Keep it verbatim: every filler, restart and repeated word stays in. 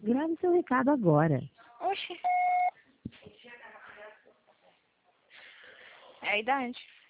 Grave seu recado agora. Oxi. É a idade.